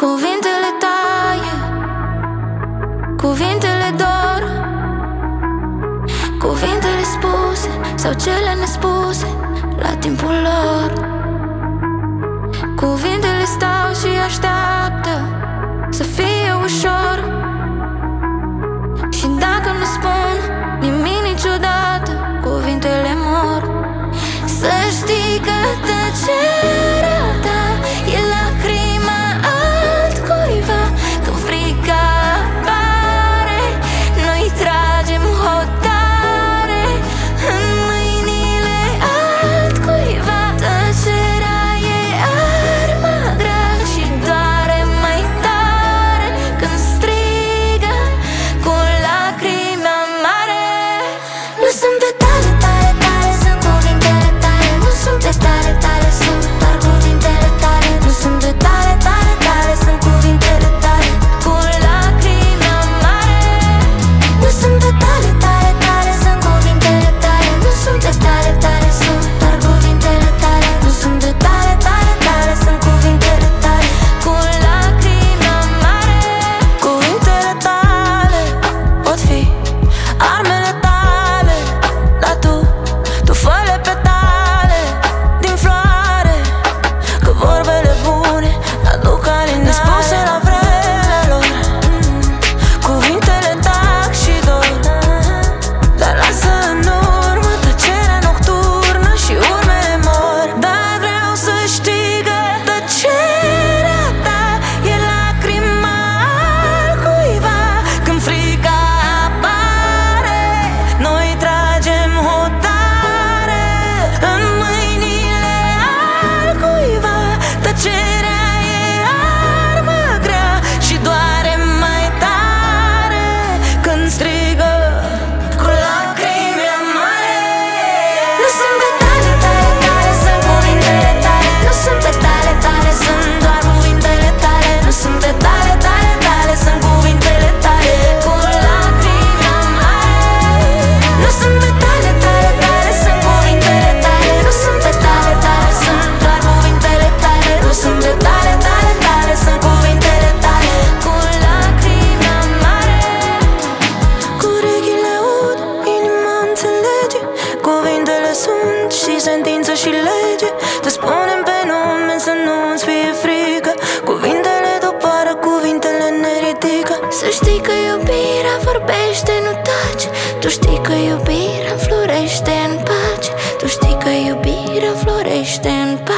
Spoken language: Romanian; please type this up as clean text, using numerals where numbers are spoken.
Cuvintele taie, cuvintele dor, cuvintele spuse sau cele nespuse la timpul lor. Cuvintele stau și așteaptă să fie ușor. Și dacă nu spun nimic niciodată, cuvintele mor. Să știi că tăcerea ta e lacrima altcuiva. Când frica apare, noi tragem hotare în mâinile altcuiva. Tăcerea e arma grea și doare mai tare când strigă cu lacrimi amare. Nu sunt petale tale, tale sunt cuvintele tale. Nu sunt petale tale, sunt doar cuvintele tale. Nu sunt petale tale, tale sunt cuvintele tale cu lacrimi amare. Nu sunt petale tale, tale sunt cuvintele tale. Nu sunt petale tale, sunt doar cuvintele tale. Nu sunt petale tale, tale sunt cuvintele tale cu lacrimi amare. Cuvintele tale pot fi armele tale, dar tu fă-le petale din floare. Că vorbele bune aduc alinare nespuse la vremea lor. Cuvintele tac și dor, dar lasă în urmă tăcerea nocturnă și urmele mor. Dar vreau să știi că tăcerea ta e lacrima altcuiva. Când frica apare, noi tragem hotare în mâinile altcuiva. Tăcerea e arma grea și doare mai tare când strigă cu lacrimi amare. Nu sunt petale tale, tale sunt cuvintele tale. Nu sunt petale tale, sunt doar cuvintele tale. Nu sunt petale tale, tale sunt cuvintele tale cu lacrimi amare. Nu sunt petale tale, tale sunt cuvintele tale. Nu sunt petale tale, sunt doar cuvintele tale. Nu sunt petale tale, tale sunt cuvintele tale cu lacrimi amare. Cu urechile aud, inima înțelege. Cuvintele sunt și sentință și lege. Te spunem pe nume să nu-ți fie frică. Cuvintele doboară, cuvintele ne ridică. Să știi că iubirea vorbește, nu taci. Tu știi că iubirea înflorește în pace. Tu știi că iubirea înflorește în pace.